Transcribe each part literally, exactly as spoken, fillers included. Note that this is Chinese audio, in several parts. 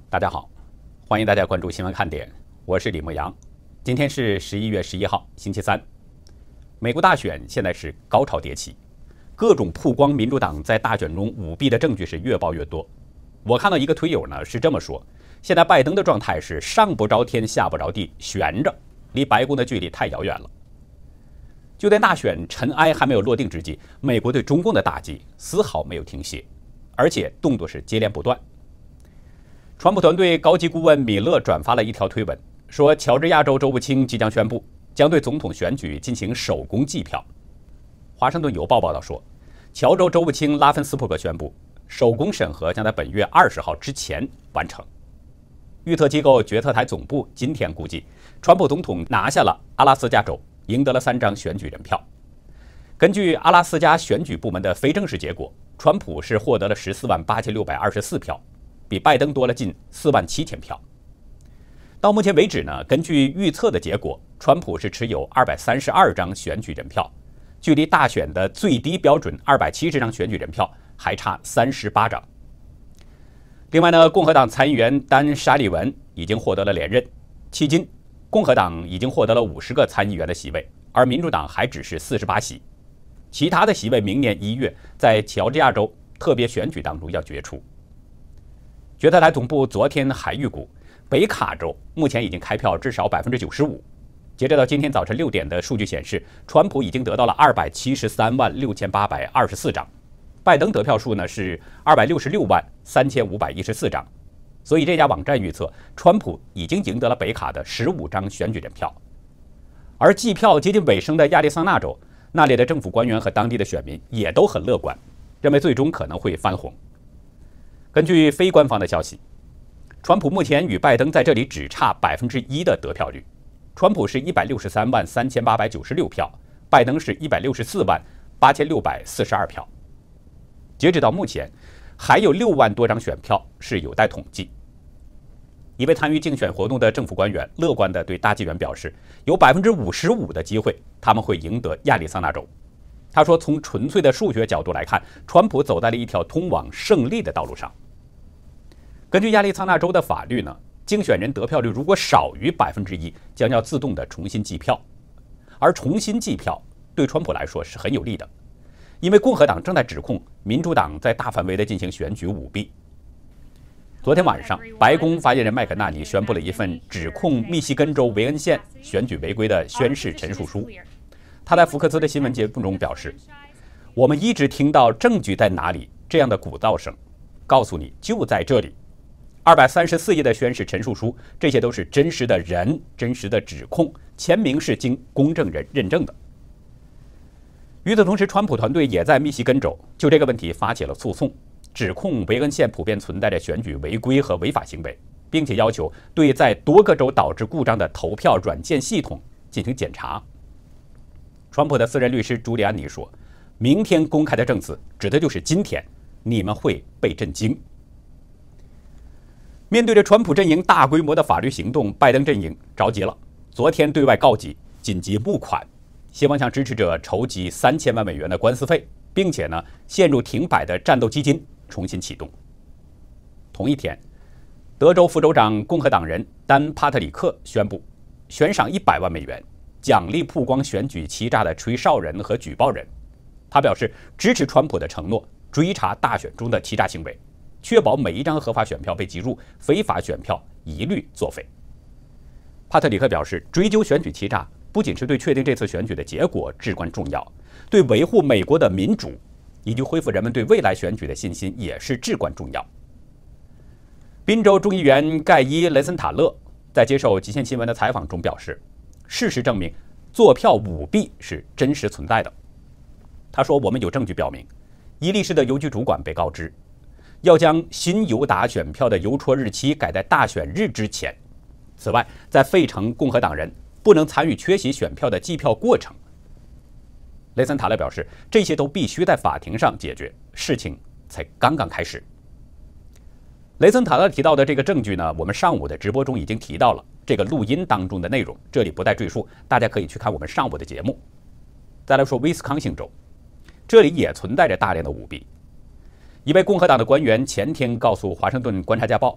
大家好，欢迎大家关注新闻看点，我是李牧阳。今天是十一月十一号，星期三。美国大选现在是高潮迭起，各种曝光民主党在大选中舞弊的证据是越爆越多。我看到一个推友呢是这么说：现在拜登的状态是上不着天下不着地，悬着，离白宫的距离太遥远了。就在大选尘埃还没有落定之际，美国对中共的打击丝毫没有停歇，而且动作是接连不断。川普团队高级顾问米勒转发了一条推文，说乔治亚州州务卿即将宣布将对总统选举进行手工计票。华盛顿邮报报道说，乔州州务卿拉芬斯珀克宣布，手工审核将在本月二十号之前完成。预测机构决策台总部今天估计，川普总统拿下了阿拉斯加州，赢得了三张选举人票。根据阿拉斯加选举部门的非正式结果，川普是获得了十四万八千六百二十四票，比拜登多了近四万七千票。到目前为止呢，根据预测的结果，川普是持有二百三十二张选举人票，距离大选的最低标准二百七十张选举人票还差三十八张。另外呢，共和党参议员丹·沙利文已经获得了连任，迄今共和党已经获得了五十个参议员的席位，而民主党还只是四十八席，其他的席位明年一月在乔治亚州特别选举当中要决出。决策台总部昨天还预估，北卡州目前已经开票至少 百分之九十五。 截止到今天早晨六点的数据显示，川普已经得到了二百七十三万六千八百二十四张，拜登得票数呢是二百六十六万三千五百一十四张。所以这家网站预测，川普已经赢得了北卡的十五张选举人票。而计票接近尾声的亚利桑那州，那里的政府官员和当地的选民也都很乐观，认为最终可能会翻红。根据非官方的消息，川普目前与拜登在这里只差百分之一的得票率。川普是一百六十三万三千八百九十六票，拜登是一百六十四万八千六百四十二票。截止到目前，还有六万多张选票是有待统计。一位参与竞选活动的政府官员乐观地对大纪元表示，有百分之五十五的机会他们会赢得亚利桑那州。他说，从纯粹的数学角度来看，川普走在了一条通往胜利的道路上。根据亚利桑那州的法律呢，竞选人得票率如果少于百分之一，将要自动的重新计票。而重新计票对川普来说是很有利的，因为共和党正在指控民主党在大范围的进行选举舞弊。昨天晚上，白宫发言人麦肯纳尼宣布了一份指控密西根州维恩县选举违规的宣誓陈述书。他在福克斯的新闻节目中表示，我们一直听到证据在哪里这样的鼓噪声，告诉你就在这里。二百三十四页的宣誓陈述书，这些都是真实的人，真实的指控，签名是经公证人认证的。与此同时，川普团队也在密西根州就这个问题发起了诉讼，指控维恩县普遍存在着选举违规和违法行为，并且要求对在多个州导致故障的投票软件系统进行检查。川普的私人律师朱利安尼说，明天公开的证词指的就是今天，你们会被震惊。面对着川普阵营大规模的法律行动，拜登阵营着急了，昨天对外告急，紧急募款，希望向支持者筹集三千万美元的官司费，并且呢，陷入停摆的战斗基金重新启动。同一天，德州副州长共和党人丹·帕特里克宣布悬赏一百万美元，奖励曝光选举欺诈的吹哨人和举报人。他表示支持川普的承诺，追查大选中的欺诈行为，确保每一张合法选票被计入，非法选票一律作废。帕特里克表示，追究选举欺诈不仅是对确定这次选举的结果至关重要，对维护美国的民主以及恢复人们对未来选举的信心也是至关重要。宾州众议员盖伊·雷森塔勒在接受极限新闻的采访中表示，事实证明作票舞弊是真实存在的。他说，我们有证据表明，伊利市的邮局主管被告知要将新邮达选票的邮戳日期改在大选日之前。此外，在费城，共和党人不能参与缺席选票的计票过程。雷森塔勒表示，这些都必须在法庭上解决，事情才刚刚开始。雷森塔勒提到的这个证据呢，我们上午的直播中已经提到了这个录音当中的内容，这里不再赘述，大家可以去看我们上午的节目。再来说威斯康星州，这里也存在着大量的舞弊。一位共和党的官员前天告诉《华盛顿观察家报》，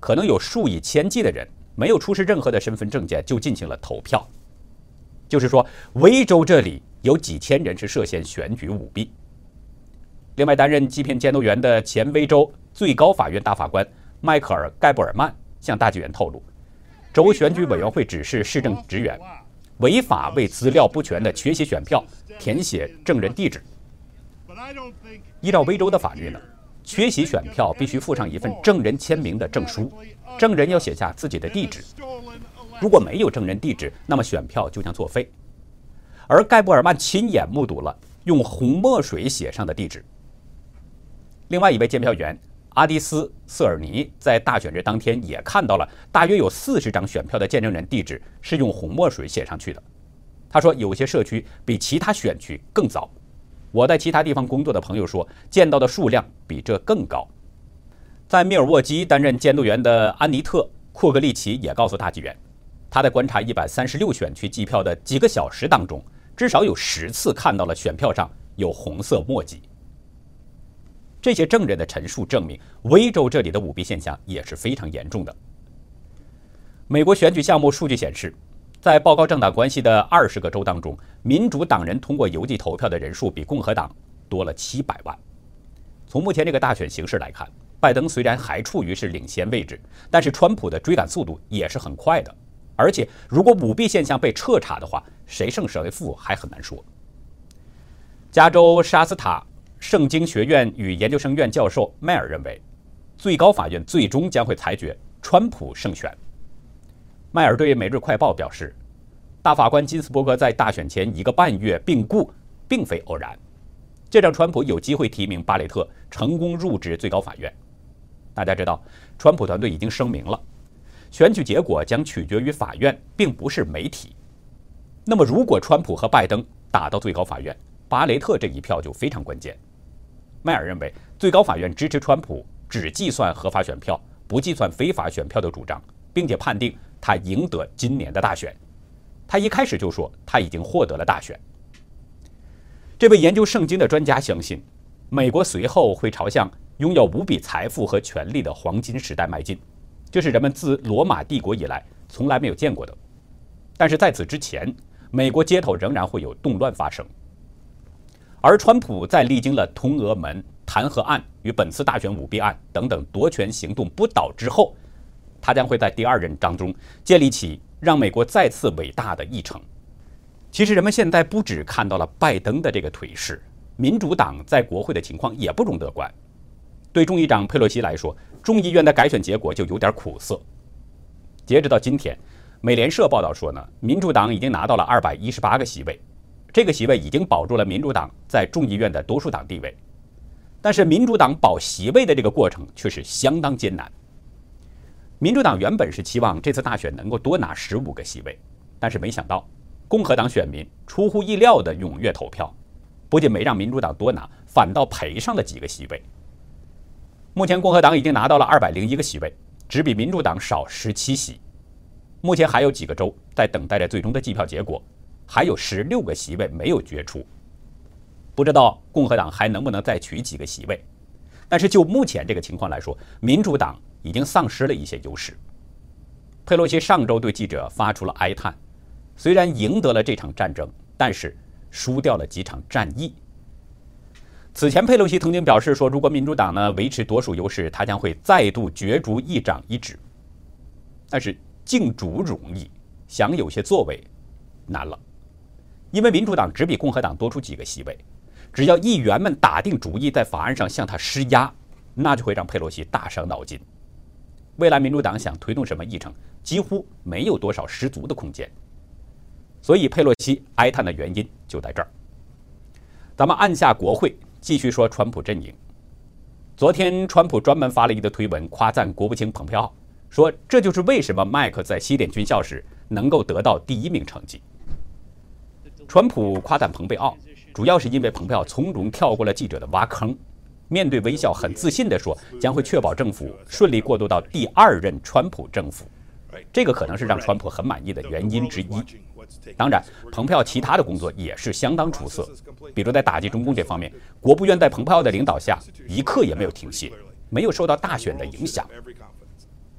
可能有数以千计的人没有出示任何的身份证件就进行了投票。就是说，威州这里有几千人是涉嫌选举舞弊。另外，担任欺骗监督员的前威州最高法院大法官迈克尔·盖布尔曼向大纪元透露，州选举委员会指示市政职员违法为资料不全的缺席选票填写证人地址。依照威州的法律呢，缺席选票必须附上一份证人签名的证书，证人要写下自己的地址。如果没有证人地址，那么选票就将作废。而盖布尔曼亲眼目睹了用红墨水写上的地址。另外一位监票员阿迪斯·瑟尔尼在大选日当天也看到了大约有四十张选票的见证人地址是用红墨水写上去的。他说，有些社区比其他选区更早。我在其他地方工作的朋友说，见到的数量比这更高。在密尔沃基担任监督员的安妮特·库格利奇也告诉大纪元，他在观察一百三十六选区计票的几个小时当中，至少有十次看到了选票上有红色墨迹。这些证人的陈述证明，威州这里的舞弊现象也是非常严重的。美国选举项目数据显示，在报告政党关系的二十个州当中，民主党人通过邮寄投票的人数比共和党多了七百万。从目前这个大选形势来看，拜登虽然还处于是领先位置，但是川普的追赶速度也是很快的。而且，如果舞弊现象被彻查的话，谁胜谁负还很难说。加州沙斯塔圣经学院与研究生院教授迈尔认为，最高法院最终将会裁决川普胜选。迈尔对《每日快报》表示，大法官金斯伯格在大选前一个半月病故，并非偶然，这让川普有机会提名巴雷特成功入职最高法院。大家知道，川普团队已经声明了，选举结果将取决于法院，并不是媒体。那么，如果川普和拜登打到最高法院，巴雷特这一票就非常关键。迈尔认为，最高法院支持川普只计算合法选票，不计算非法选票的主张，并且判定他赢得今年的大选。他一开始就说他已经获得了大选。这位研究圣经的专家相信，美国随后会朝向拥有无比财富和权力的黄金时代迈进，这是人们自罗马帝国以来从来没有见过的。但是在此之前，美国街头仍然会有动乱发生。而川普在历经了通俄门、弹劾案与本次大选舞弊案等等夺权行动不倒之后，他将会在第二任当中建立起让美国再次伟大的议程。其实人们现在不只看到了拜登的这个颓势，民主党在国会的情况也不容乐观。对众议长佩洛西来说，众议院的改选结果就有点苦涩。截止到今天，美联社报道说呢，民主党已经拿到了二百一十八个席位，这个席位已经保住了民主党在众议院的多数党地位。但是民主党保席位的这个过程却是相当艰难。民主党原本是期望这次大选能够多拿十五个席位，但是没想到共和党选民出乎意料的踊跃投票，不仅没让民主党多拿，反倒赔上了几个席位。目前共和党已经拿到了二百零一个席位，只比民主党少十七席。目前还有几个州在等待着最终的计票结果，还有十六个席位没有决出，不知道共和党还能不能再取几个席位。但是就目前这个情况来说，民主党已经丧失了一些优势。佩洛西上周对记者发出了哀叹，虽然赢得了这场战争，但是输掉了几场战役。此前佩洛西曾经表示说，如果民主党呢维持多数优势，他将会再度角逐议长一职。但是竞逐容易，想有些作为难了，因为民主党只比共和党多出几个席位，只要议员们打定主意在法案上向他施压，那就会让佩洛西大伤脑筋。未来民主党想推动什么议程，几乎没有多少十足的空间。所以佩洛西哀叹的原因就在这儿。咱们按下国会，继续说川普阵营。昨天川普专门发了一个推文夸赞国务卿蓬佩奥，说这就是为什么麦克在西点军校时能够得到第一名成绩。川普夸赞蓬佩奥，主要是因为蓬佩奥从容跳过了记者的挖坑，面对微笑很自信地说将会确保政府顺利过渡到第二任川普政府。这个可能是让川普很满意的原因之一。当然，蓬佩奥其他的工作也是相当出色，比如在打击中共这方面，国务院在蓬佩奥的领导下一刻也没有停歇，没有受到大选的影响。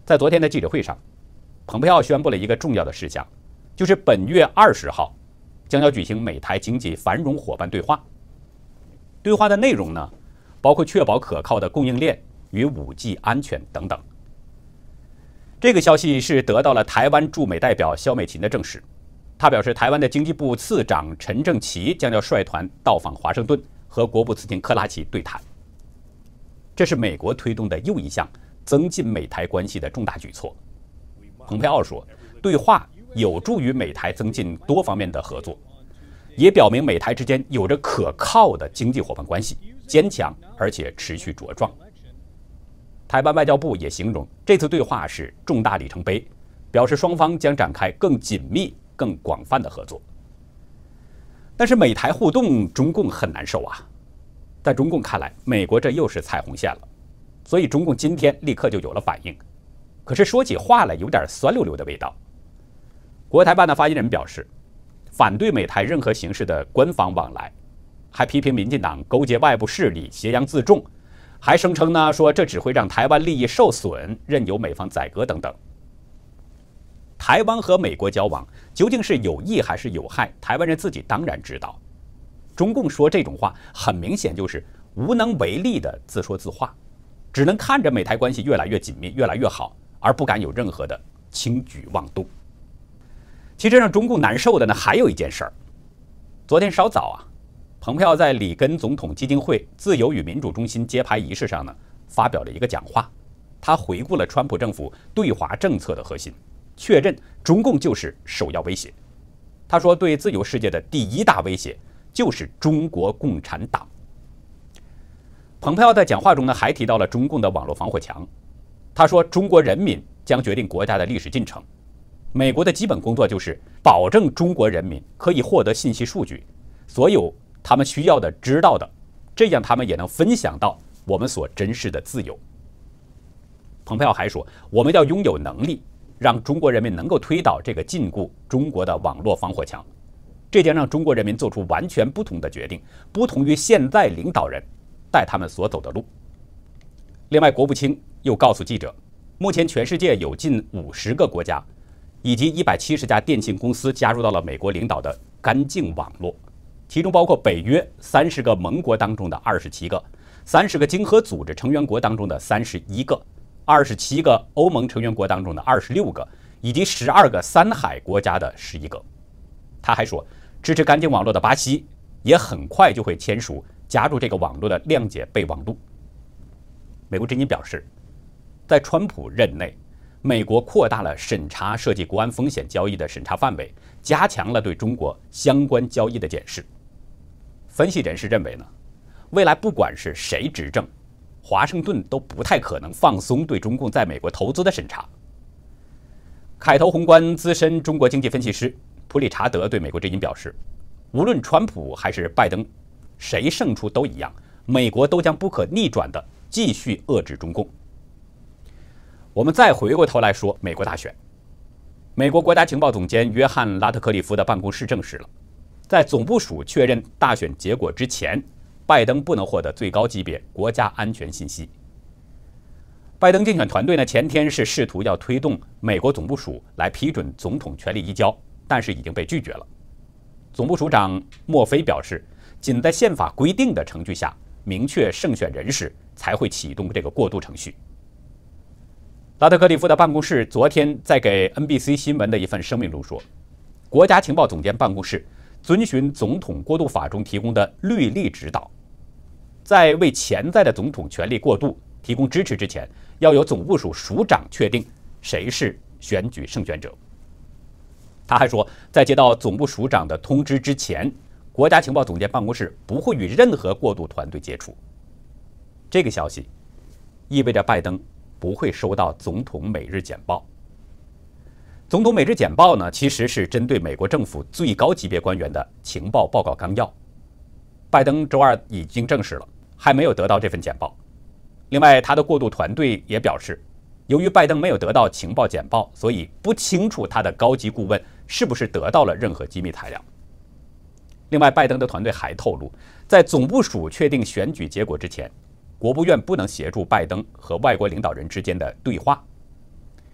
在昨天的记者会上，蓬佩奥宣布了一个重要的事项，就是本月二十号将要举行美台经济繁荣伙伴对话。对话的内容呢，包括确保可靠的供应链与 五 G 安全等等。这个消息是得到了台湾驻美代表萧美琴的证实。他表示，台湾的经济部次长陈正奇将要率团到访华盛顿，和国务次卿克拉奇对谈。这是美国推动的又一项增进美台关系的重大举措。蓬佩奥说，对话有助于美台增进多方面的合作，也表明美台之间有着可靠的经济伙伴关系，坚强而且持续茁壮。台湾外交部也形容这次对话是重大里程碑，表示双方将展开更紧密、更广泛的合作。但是美台互动，中共很难受啊。在中共看来，美国这又是踩红线了，所以中共今天立刻就有了反应。可是说起话来有点酸溜溜的味道。国台办的发言人表示，反对美台任何形式的官方往来，还批评民进党勾结外部势力、挟洋自重，还声称呢说这只会让台湾利益受损，任由美方宰割等等。台湾和美国交往究竟是有益还是有害，台湾人自己当然知道。中共说这种话，很明显就是无能为力的自说自话，只能看着美台关系越来越紧密、越来越好，而不敢有任何的轻举妄动。其实让中共难受的呢，还有一件事儿。昨天稍早啊，蓬佩奥在里根总统基金会自由与民主中心揭牌仪式上呢，发表了一个讲话。他回顾了川普政府对华政策的核心，确认中共就是首要威胁。他说，对自由世界的第一大威胁就是中国共产党。蓬佩奥在讲话中呢，还提到了中共的网络防火墙。他说，中国人民将决定国家的历史进程。美国的基本工作就是保证中国人民可以获得信息数据，所有他们需要的、知道的，这样他们也能分享到我们所珍视的自由。蓬佩奥还说，我们要拥有能力，让中国人民能够推倒这个禁锢中国的网络防火墙，这将让中国人民做出完全不同的决定，不同于现在领导人带他们所走的路。另外，国务卿又告诉记者，目前全世界有近五十个国家以及一百七十家电信公司加入到了美国领导的干净网络，其中包括北约三十个盟国当中的二十七个，三十个经合组织成员国当中的三十一个，二十七个欧盟成员国当中的二十六个，以及十二个三海国家的十一个。他还说，支持干净网络的巴西也很快就会签署加入这个网络的谅解备忘录。美国之音表示，在川普任内，美国扩大了审查涉及国安风险交易的审查范围，加强了对中国相关交易的检视。分析人士认为呢，未来不管是谁执政，华盛顿都不太可能放松对中共在美国投资的审查。凯投宏观资深中国经济分析师普理查德对美国之音表示，无论川普还是拜登，谁胜出都一样，美国都将不可逆转地继续遏制中共。我们再回过头来说美国大选，美国国家情报总监约翰·拉特克利夫的办公室证实了，在总部署确认大选结果之前，拜登不能获得最高级别国家安全信息。拜登竞选团队呢，前天是试图要推动美国总部署来批准总统权力移交，但是已经被拒绝了。总部署长莫菲表示，仅在宪法规定的程序下明确胜选人士，才会启动这个过渡程序。拉特克利夫的办公室昨天在给 N B C 新闻的一份声明中说，国家情报总监办公室遵循总统过渡法中提供的律例指导，在为潜在的总统权力过渡提供支持之前，要由总部署署长确定谁是选举胜选者。他还说，在接到总部署长的通知之前，国家情报总监办公室不会与任何过渡团队接触。这个消息意味着拜登不会收到总统每日简报。总统每日简报呢，其实是针对美国政府最高级别官员的情报报告纲要。拜登周二已经证实了，还没有得到这份简报。另外，他的过渡团队也表示，由于拜登没有得到情报简报，所以不清楚他的高级顾问是不是得到了任何机密材料。另外，拜登的团队还透露，在总部署确定选举结果之前，国务院不能协助拜登和外国领导人之间的对话。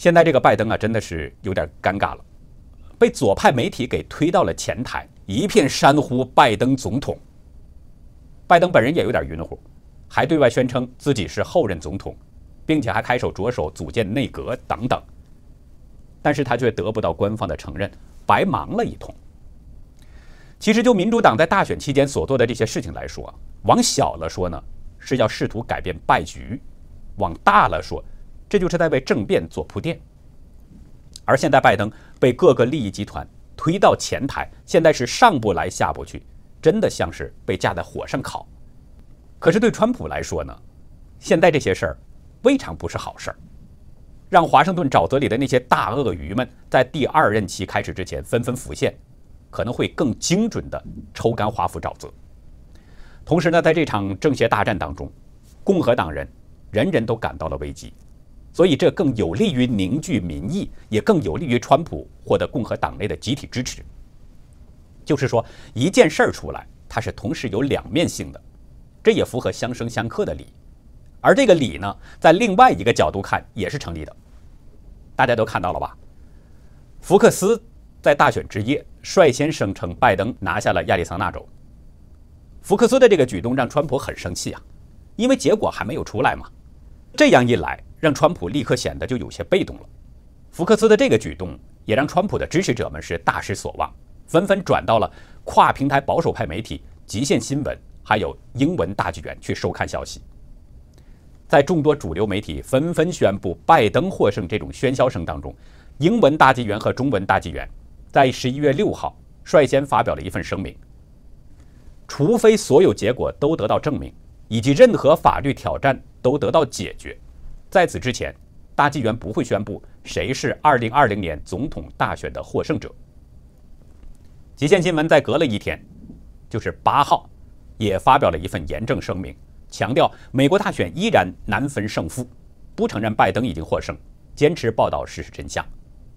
现在这个拜登啊，真的是有点尴尬了，被左派媒体给推到了前台，一片山呼拜登总统。拜登本人也有点晕乎，还对外宣称自己是后任总统，并且还开手着手组建内阁等等。但是他却得不到官方的承认，白忙了一通。其实就民主党在大选期间所做的这些事情来说，往小了说呢，是要试图改变败局；往大了说，这就是在为政变做铺垫。而现在拜登被各个利益集团推到前台，现在是上不来下不去，真的像是被架在火上烤。可是对川普来说呢，现在这些事儿未尝不是好事儿，让华盛顿沼泽里的那些大鳄鱼们在第二任期开始之前纷纷浮现，可能会更精准地抽干华府沼泽。同时呢，在这场政协大战当中，共和党人人人都感到了危机，所以这更有利于凝聚民意，也更有利于川普获得共和党内的集体支持。就是说，一件事儿出来，它是同时有两面性的，这也符合相生相克的理。而这个理呢，在另外一个角度看也是成立的。大家都看到了吧？福克斯在大选之夜率先声称拜登拿下了亚利桑那州。福克斯的这个举动让川普很生气啊，因为结果还没有出来嘛。这样一来，让川普立刻显得就有些被动了。福克斯的这个举动也让川普的支持者们是大失所望，纷纷转到了跨平台保守派媒体极限新闻还有英文大纪元去收看消息。在众多主流媒体纷纷宣布拜登获胜这种喧嚣声当中，英文大纪元和中文大纪元在十一月六号率先发表了一份声明，除非所有结果都得到证明，以及任何法律挑战都得到解决，在此之前，大纪元不会宣布谁是二零二零年总统大选的获胜者。极限新闻在隔了一天，就是八号，也发表了一份严正声明，强调美国大选依然难分胜负，不承认拜登已经获胜，坚持报道事实真相。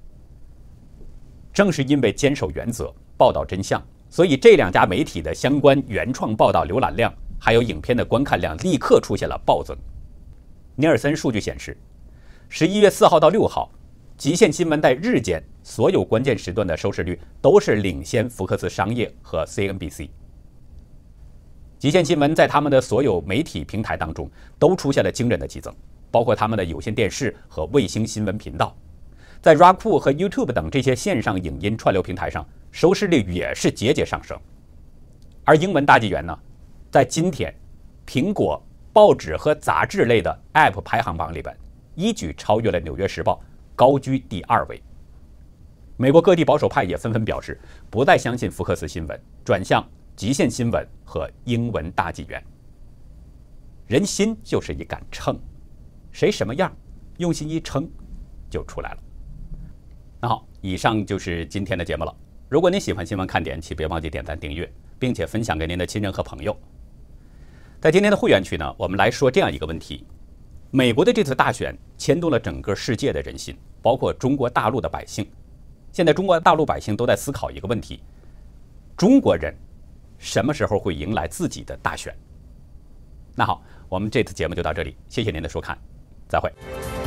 正是因为坚守原则，报道真相，所以这两家媒体的相关原创报道浏览量还有影片的观看量立刻出现了暴增。尼尔森数据显示，十一月四号到六号，极限新闻在日间所有关键时段的收视率都是领先福克斯商业和 C N B C。极限新闻在他们的所有媒体平台当中都出现了惊人的激增，包括他们的有线电视和卫星新闻频道。在 Roku 和 YouTube 等这些线上影音串流平台上，收视率也是节节上升。而英文大纪元呢，在今天苹果报纸和杂志类的 App 排行榜里边一举超越了纽约时报，高居第二位。美国各地保守派也纷纷表示不再相信福克斯新闻，转向极限新闻和英文大纪元。人心就是一杆秤，谁什么样，用心一称就出来了。那好，以上就是今天的节目了。如果您喜欢新闻看点，请别忘记点赞订阅，并且分享给您的亲人和朋友。在今天的会员区呢，我们来说这样一个问题：美国的这次大选牵动了整个世界的人心，包括中国大陆的百姓。现在中国大陆百姓都在思考一个问题：中国人什么时候会迎来自己的大选？那好，我们这次节目就到这里，谢谢您的收看，再会。